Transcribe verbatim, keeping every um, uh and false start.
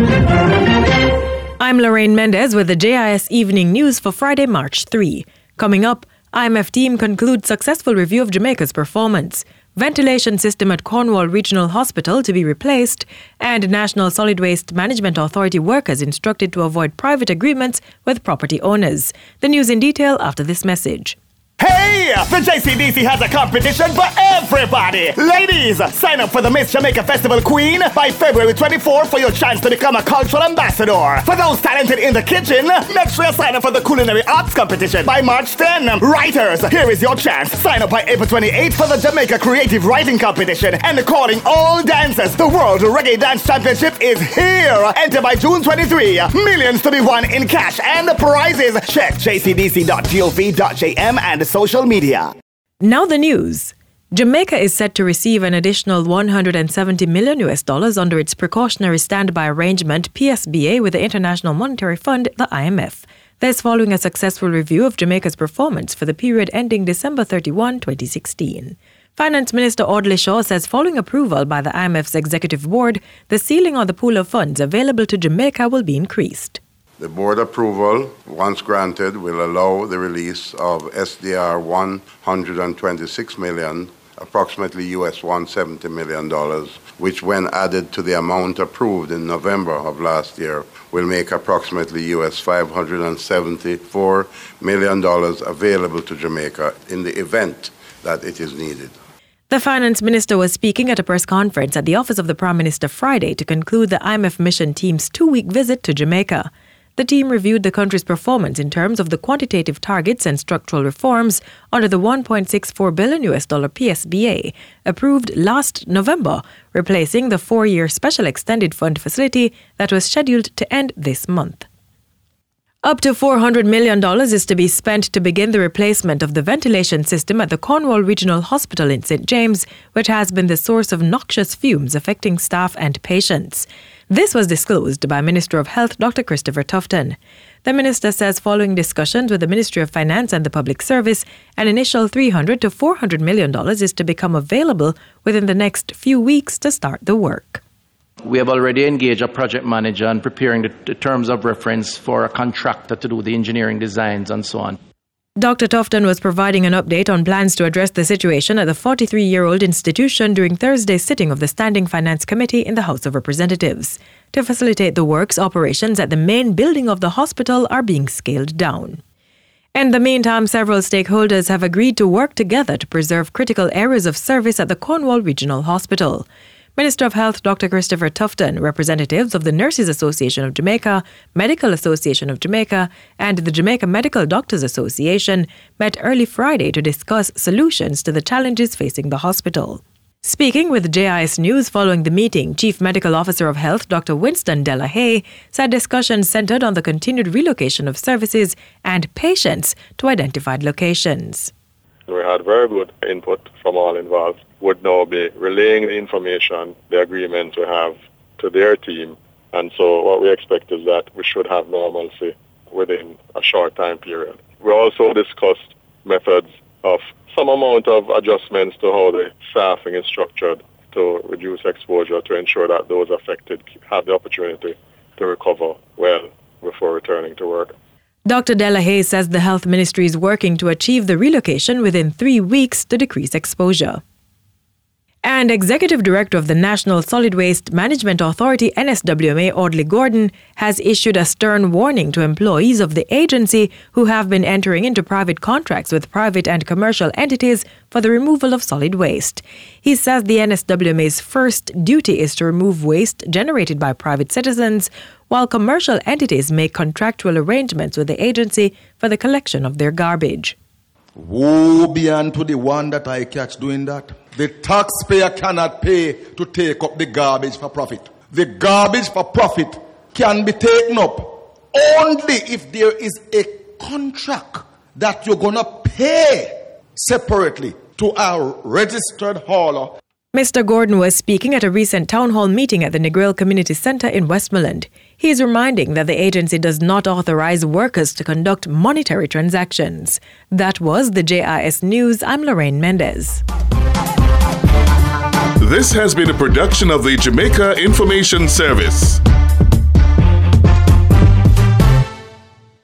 I'm Lorraine Mendez with the J I S Evening News for Friday, March third. Coming up, I M F team concludes successful review of Jamaica's performance, ventilation system at Cornwall Regional Hospital to be replaced, and National Solid Waste Management Authority workers instructed to avoid private agreements with property owners. The news in detail after this message. Hey! The J C D C has a competition for everybody! Ladies, sign up for the Miss Jamaica Festival Queen by February twenty-fourth for your chance to become a cultural ambassador. For those talented in the kitchen, make sure you sign up for the Culinary Arts Competition by March tenth. Writers, here is your chance. Sign up by April twenty-eighth for the Jamaica Creative Writing Competition. And calling all dancers, the World Reggae Dance Championship is here! Enter by June twenty-third. Millions to be won in cash and prizes. Check j c d c dot gov dot j m and social media. Now the news. Jamaica is set to receive an additional one hundred seventy million U S dollars under its precautionary standby arrangement P S B A with the International Monetary Fund, the I M F. This following a successful review of Jamaica's performance for the period ending December thirty-first, twenty sixteen. Finance Minister Audley Shaw says following approval by the I M F's executive board, the ceiling on the pool of funds available to Jamaica will be increased. The board approval, once granted, will allow the release of S D R one hundred twenty-six million dollars, approximately U S one hundred seventy million dollars, which when added to the amount approved in November of last year, will make approximately U S five hundred seventy-four million dollars available to Jamaica in the event that it is needed. The finance minister was speaking at a press conference at the office of the Prime Minister Friday to conclude the I M F mission team's two-week visit to Jamaica. The team reviewed the country's performance in terms of the quantitative targets and structural reforms under the one point six four billion U S dollar P S B A, approved last November, replacing the four-year special extended fund facility that was scheduled to end this month. Up to four hundred million dollars is to be spent to begin the replacement of the ventilation system at the Cornwall Regional Hospital in Saint James, which has been the source of noxious fumes affecting staff and patients. This was disclosed by Minister of Health Doctor Christopher Tufton. The minister says following discussions with the Ministry of Finance and the Public Service, an initial three hundred to four hundred million dollars is to become available within the next few weeks to start the work. We have already engaged a project manager and preparing the, the terms of reference for a contractor to do the engineering designs and so on. Doctor Tufton was providing an update on plans to address the situation at the forty-three-year-old institution during Thursday's sitting of the Standing Finance Committee in the House of Representatives. To facilitate the works, operations at the main building of the hospital are being scaled down. In the meantime, several stakeholders have agreed to work together to preserve critical areas of service at the Cornwall Regional Hospital. Minister of Health Doctor Christopher Tufton, representatives of the Nurses Association of Jamaica, Medical Association of Jamaica, and the Jamaica Medical Doctors Association met early Friday to discuss solutions to the challenges facing the hospital. Speaking with J I S News following the meeting, Chief Medical Officer of Health Doctor Winston Delahaye said discussions centered on the continued relocation of services and patients to identified locations. We had very good input from all involved. Would now be relaying the information, the agreement we have to their team. And so what we expect is that we should have normalcy within a short time period. We also discussed methods of some amount of adjustments to how the staffing is structured to reduce exposure to ensure that those affected have the opportunity to recover well before returning to work. Doctor Delahaye says the Health Ministry is working to achieve the relocation within three weeks to decrease exposure. And Executive Director of the National Solid Waste Management Authority, N S W M A, Audley Gordon, has issued a stern warning to employees of the agency who have been entering into private contracts with private and commercial entities for the removal of solid waste. He says the N S W M A's first duty is to remove waste generated by private citizens, while commercial entities make contractual arrangements with the agency for the collection of their garbage. Woe be unto the one that I catch doing that. The taxpayer cannot pay to take up the garbage for profit. The garbage for profit can be taken up only if there is a contract that you're going to pay separately to a registered hauler. Mister Gordon was speaking at a recent town hall meeting at the Negril Community Centre in Westmoreland. He is reminding that the agency does not authorize workers to conduct monetary transactions. That was the J I S News. I'm Lorraine Mendez. This has been a production of the Jamaica Information Service.